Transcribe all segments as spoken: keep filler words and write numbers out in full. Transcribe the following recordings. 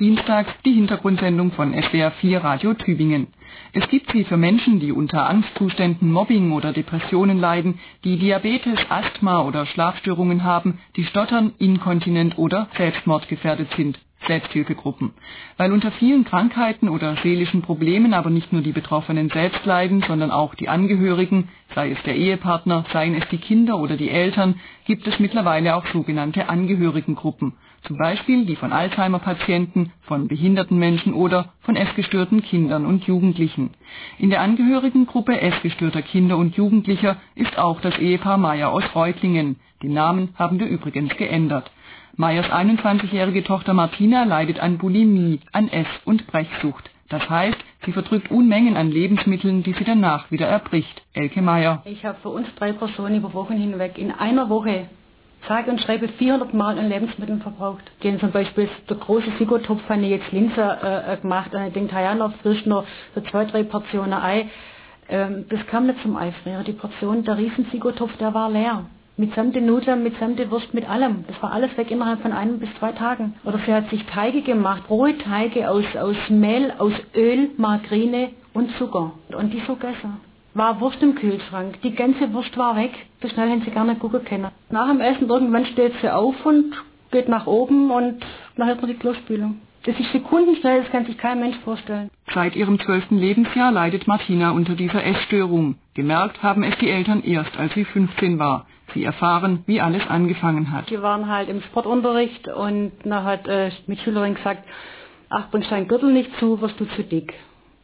dienstags die Hintergrundsendung von S W R vier Radio Tübingen. Es gibt sie für Menschen, die unter Angstzuständen, Mobbing oder Depressionen leiden, die Diabetes, Asthma oder Schlafstörungen haben, die stottern, inkontinent oder selbstmordgefährdet sind. Selbsthilfegruppen. Weil unter vielen Krankheiten oder seelischen Problemen aber nicht nur die Betroffenen selbst leiden, sondern auch die Angehörigen, sei es der Ehepartner, seien es die Kinder oder die Eltern, gibt es mittlerweile auch sogenannte Angehörigengruppen. Zum Beispiel die von Alzheimer-Patienten, von behinderten Menschen oder von essgestörten Kindern und Jugendlichen. In der Angehörigengruppe essgestörter Kinder und Jugendlicher ist auch das Ehepaar Meyer aus Reutlingen. Den Namen haben wir übrigens geändert. Meyers einundzwanzigjährige Tochter Martina leidet an Bulimie, an Ess- und Brechsucht. Das heißt, sie verdrückt Unmengen an Lebensmitteln, die sie danach wieder erbricht. Elke Meyer. Ich habe für uns drei Personen über Wochen hinweg in einer Woche sage und schreibe vierhundert Mal an Lebensmitteln verbraucht. Den zum Beispiel der große Sigotopf habe ich jetzt Linse äh, gemacht und ich denke, ja, noch frisch noch so zwei, drei Portionen Ei. Ähm, das kam nicht zum Eifrieren. Die Portion, der riesen Sigotopf, der war leer. Mitsamt den Nudeln, mitsamt der Wurst, mit allem. Das war alles weg innerhalb von einem bis zwei Tagen. Oder sie hat sich Teige gemacht, rohe Teige aus, aus Mehl, aus Öl, Margarine und Zucker. Und die so gegessen. War Wurst im Kühlschrank. Die ganze Wurst war weg. So schnell hätten sie gar nicht gucken können. Nach dem Essen irgendwann steht sie auf und geht nach oben und nachher noch die Klospülung. Das ist sekundenschnell, das kann sich kein Mensch vorstellen. Seit ihrem zwölften Lebensjahr leidet Martina unter dieser Essstörung. Gemerkt haben es die Eltern erst, als sie fünfzehn war. Sie erfahren, wie alles angefangen hat. Wir waren halt im Sportunterricht und dann hat äh, Mitschülerin gesagt, ach, bringst deinen Gürtel nicht zu, wirst du zu dick.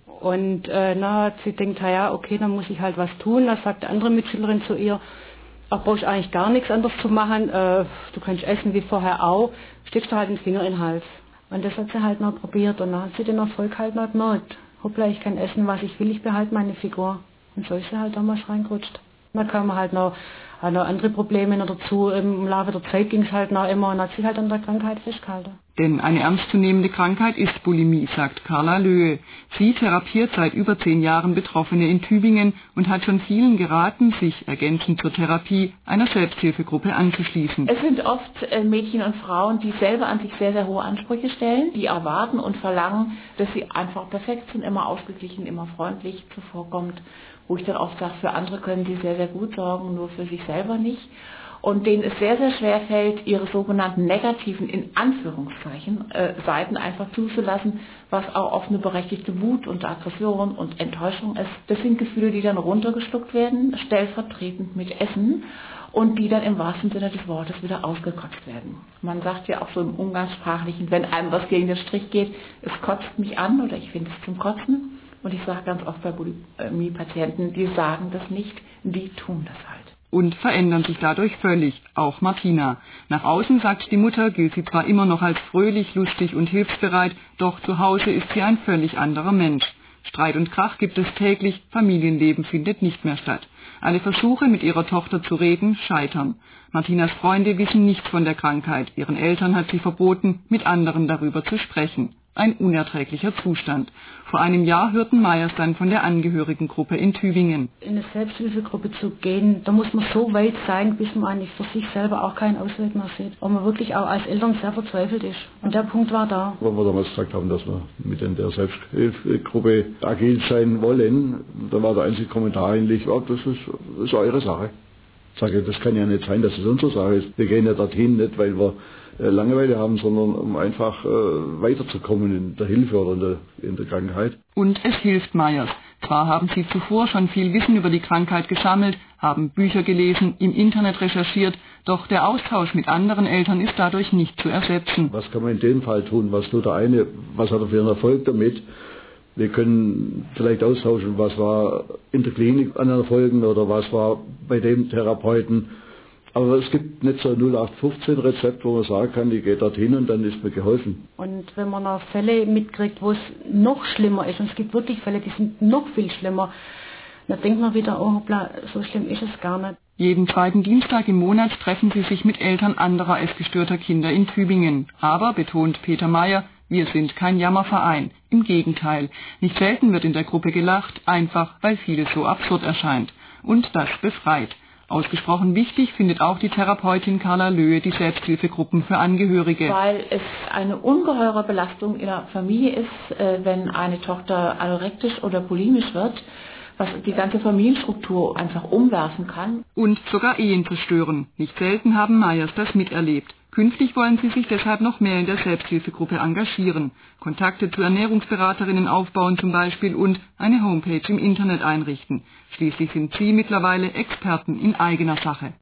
Und äh, dann hat sie gedacht, ja, okay, dann muss ich halt was tun. Dann sagt die andere Mitschülerin zu ihr, ach, brauchst eigentlich gar nichts anderes zu machen, äh, du kannst essen wie vorher auch, steckst du halt den Finger in den Hals. Und das hat sie halt noch probiert und dann hat sie den Erfolg halt noch gemerkt. Hoppla, ich kann essen, was ich will, ich behalte meine Figur. Und so ist sie halt damals reingerutscht. Dann kamen halt noch, halt noch andere Probleme noch dazu. Im Laufe der Zeit ging es halt noch immer und hat sich halt an der Krankheit festgehalten. Denn eine ernstzunehmende Krankheit ist Bulimie, sagt Carla Löhe. Sie therapiert seit über zehn Jahren Betroffene in Tübingen und hat schon vielen geraten, sich ergänzend zur Therapie einer Selbsthilfegruppe anzuschließen. Es sind oft Mädchen und Frauen, die selber an sich sehr, sehr hohe Ansprüche stellen, die erwarten und verlangen, dass sie einfach perfekt sind, immer ausgeglichen, immer freundlich zuvorkommt. Wo ich dann oft sage, für andere können sie sehr, sehr gut sorgen, nur für sich selber nicht. Und denen es sehr, sehr schwer fällt, ihre sogenannten negativen, in Anführungszeichen, äh, Seiten einfach zuzulassen, was auch oft eine berechtigte Wut und Aggression und Enttäuschung ist. Das sind Gefühle, die dann runtergeschluckt werden, stellvertretend mit Essen und die dann im wahrsten Sinne des Wortes wieder ausgekotzt werden. Man sagt ja auch so im Umgangssprachlichen, wenn einem was gegen den Strich geht, es kotzt mich an oder ich finde es zum Kotzen. Und ich sage ganz oft bei Bulimie-Patienten, die sagen das nicht, die tun das halt. Und verändern sich dadurch völlig, auch Martina. Nach außen, sagt die Mutter, gilt sie zwar immer noch als fröhlich, lustig und hilfsbereit, doch zu Hause ist sie ein völlig anderer Mensch. Streit und Krach gibt es täglich, Familienleben findet nicht mehr statt. Alle Versuche, mit ihrer Tochter zu reden, scheitern. Martinas Freunde wissen nichts von der Krankheit. Ihren Eltern hat sie verboten, mit anderen darüber zu sprechen. Ein unerträglicher Zustand. Vor einem Jahr hörten Meyers dann von der Angehörigengruppe in Tübingen. In eine Selbsthilfegruppe zu gehen, da muss man so weit sein, bis man eigentlich für sich selber auch keinen Ausweg mehr sieht. Und man wirklich auch als Eltern sehr verzweifelt ist. Und der Punkt war da. Wo wir damals gesagt haben, dass wir mit in der Selbsthilfegruppe agil sein wollen, da war der einzige Kommentar eigentlich, oh, das ist, das ist eure Sache. Ich sage, das kann ja nicht sein, dass es unsere Sache ist. Wir gehen ja dorthin nicht, weil wir Langeweile haben, sondern um einfach äh, weiterzukommen in der Hilfe oder in der, in der Krankheit. Und es hilft Meyers. Zwar haben sie zuvor schon viel Wissen über die Krankheit gesammelt, haben Bücher gelesen, im Internet recherchiert, doch der Austausch mit anderen Eltern ist dadurch nicht zu ersetzen. Was kann man in dem Fall tun? Was tut der eine? Was hat er für einen Erfolg damit? Wir können vielleicht austauschen, was war in der Klinik an Erfolgen oder was war bei dem Therapeuten. Aber es gibt nicht so ein null acht fünfzehn Rezept, wo man sagen kann, ich gehe dorthin und dann ist mir geholfen. Und wenn man noch Fälle mitkriegt, wo es noch schlimmer ist, und es gibt wirklich Fälle, die sind noch viel schlimmer, dann denkt man wieder, oh hoppla, so schlimm ist es gar nicht. Jeden zweiten Dienstag im Monat treffen sie sich mit Eltern anderer essgestörter Kinder in Tübingen. Aber, betont Peter Meyer, wir sind kein Jammerverein. Im Gegenteil. Nicht selten wird in der Gruppe gelacht, einfach weil vieles so absurd erscheint. Und das befreit. Ausgesprochen wichtig findet auch die Therapeutin Carla Löhe die Selbsthilfegruppen für Angehörige. Weil es eine ungeheure Belastung in der Familie ist, wenn eine Tochter anorektisch oder bulimisch wird, was die ganze Familienstruktur einfach umwerfen kann. Und sogar Ehen zerstören. Nicht selten haben Meyers das miterlebt. Künftig wollen sie sich deshalb noch mehr in der Selbsthilfegruppe engagieren, Kontakte zu Ernährungsberaterinnen aufbauen zum Beispiel und eine Homepage im Internet einrichten. Schließlich sind sie mittlerweile Experten in eigener Sache.